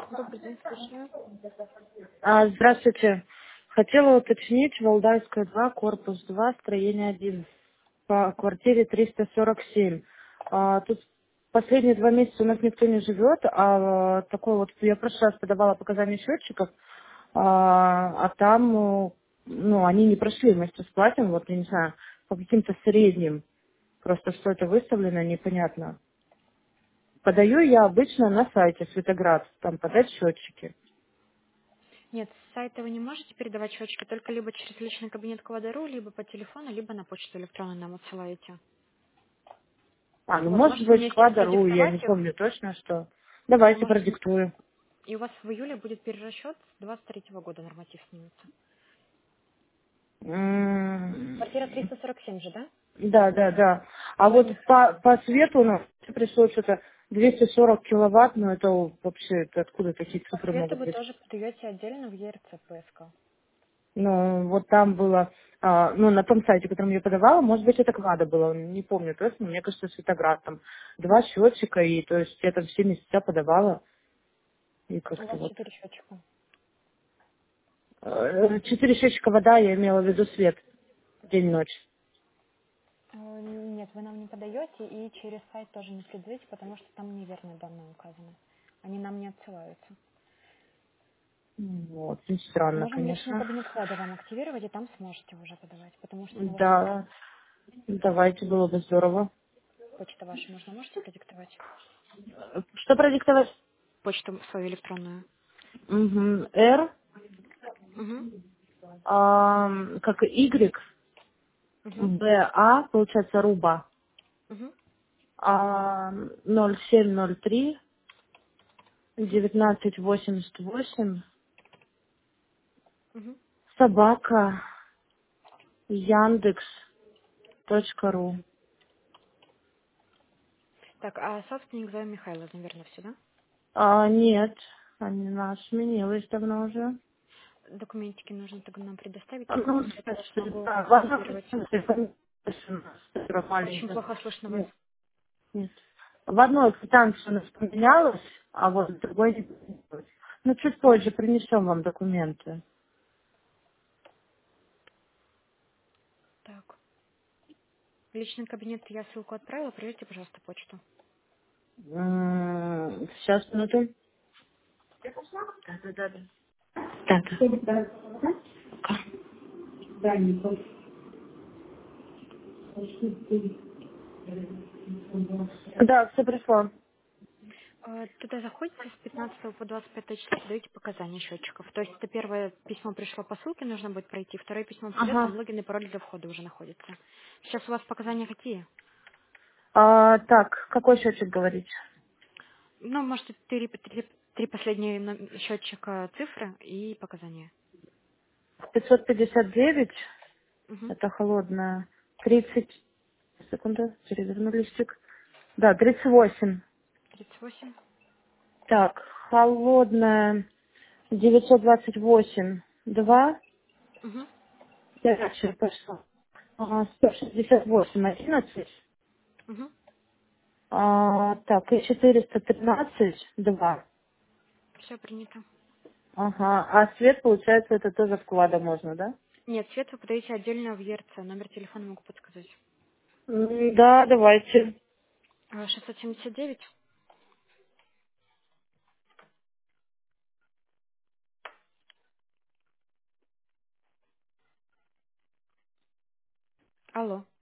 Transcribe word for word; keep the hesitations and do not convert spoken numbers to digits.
Добрый день, слушаю. А, здравствуйте. Хотела уточнить Валдайская два, корпус два, строение один, по квартире триста сорок семь. А, тут последние два месяца у нас никто не живет, а такой вот, я в прошлый раз подавала показания счетчиков, а, а там, ну, ну, они не прошли вместе с платим, вот, я не знаю, по каким-то средним, просто что это выставлено, непонятно. Подаю я обычно на сайте Светоград, там подать счетчики. Нет, с сайта вы не можете передавать счетчики, только либо через личный кабинет Квадару, либо по телефону, либо на почту электронную нам отсылаете. А, ну Вот, может можете быть мне сейчас квадру, я не продиктовать их? помню точно, что. Вы Давайте можете... продиктую. И у вас в июле будет перерасчет с двадцать третьего года норматив снимется. М, Квартира триста сорок семь же, да? Да, да, да. А вот Угу. по, по свету у нас пришло что-то двести сорок киловатт, ну это вообще, это откуда такие По цифры свету могут вы быть? тоже подаете отдельно в ЕРЦ ПСК. Ну, вот там было, а, ну, на том сайте, которым я подавала, может быть, это квада было, не помню точно, мне кажется, Светоград там. Два счетчика, и то есть я там все месяца подавала, и У как-то вас вот. четыре счетчика. Э, Четыре счетчика вода, я имела в виду свет, день-ночь. Э, Нет, вы нам не подаете и через сайт тоже не передаете, потому что там неверные данные указаны. Они нам не отсылаются. Вот, и странно, Можем личный конечно. кабинет вклада вам активировать, и там сможете уже подавать, потому что мы уже Да, давайте, было бы здорово. почту вашу можно, можете продиктовать? Что продиктовать? Почту свою электронную. Мгм. R, Угу, ам, как Y, угу, B, A, получается, руба, угу, а, ноль семь ноль три угу, девятнадцать восемьдесят восемь, угу. собака, Яндекс точка ру. Так, а собственник зовут Михайлов, наверное, все, да? А, нет, они нас сменилась давно уже. Документики нужно тогда нам предоставить, А, только ну, после этого значит, смогу да, ладно, активировать. Очень маленькая. плохо слышно вас. Нет, нет. В одной квитанции у нас поменялось, а вот в другой не поменялось. Ну, чуть позже принесем вам документы. Так, в личный кабинет я ссылку отправила, проверьте, пожалуйста, почту. М, Сейчас, минуту. Да, да, да. Да, да. Да, все пришло. Э, Туда заходите с пятнадцатого по двадцать пятое число, подаете показания счетчиков. То есть это первое письмо пришло по ссылке, нужно будет пройти, второе письмо придет, там Ага. логин и пароль для входа уже находится. Сейчас у вас показания какие? А, так, какой счетчик говорить? Ну, можете три, три, три последние ном- счетчика цифры и показания. пятьсот пятьдесят девять, Угу. это холодная. тридцать, секунду, переверну листик. Да, тридцать восемь. тридцать восемь. Так, холодная девятьсот двадцать восемь, два, Угу. дальше пошло. А, сто шестьдесят восемь, одиннадцать. Угу. А, так, и четыреста тринадцать, два. Все принято. Ага, а свет, получается, это тоже вклада можно, да? Нет, цвет вы подаете отдельно в ЕРЦ. Номер телефона могу подсказать. М, Да, давайте. Э, шестьсот семьдесят девять. Алло.